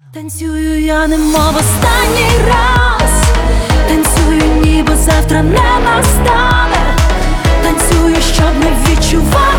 Танцюю я немов останній раз, танцюю ніби завтра не настане, танцюю, щоб не відчувати